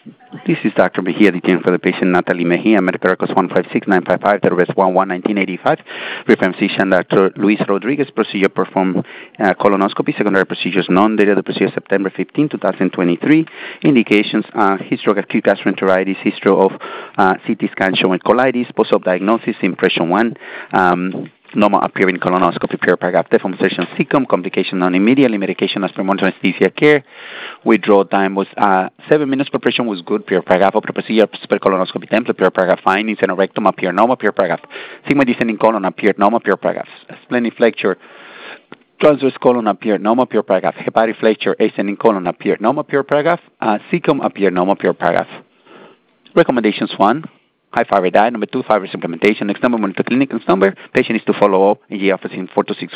This is Dr. Mejia, detailing for the patient Natalie Mejia, medical records 156955, the rest 111985. Reference physician Dr. Luis Rodriguez, procedure performed colonoscopy, secondary procedures none, date of the procedure September 15, 2023. Indications, history of acute gastroenteritis, history of CT scan showing colitis, post-op diagnosis, impression 1. Normal appearing colonoscopy, pure paragraph, deformation, cecum, complication non-immediately, medication as per monitoring anesthesia care. Withdrawal time was 7 minutes. Preparation was good, pure paragraph. After procedure, per colonoscopy template, pure paragraph. Findings and rectum appear normal, pure paragraph. Sigma descending colon appeared normal, pure paragraph. Splenic flexure, transverse colon appeared normal, pure paragraph. Hepatic flexure, ascending colon appeared normal, pure paragraph. Cecum appeared normal, pure paragraph. Recommendations 1. High fiber diet. Number 2, fiber supplementation. Next number, monitor clinic. Next number, patient is to follow up in the office in 4 to 6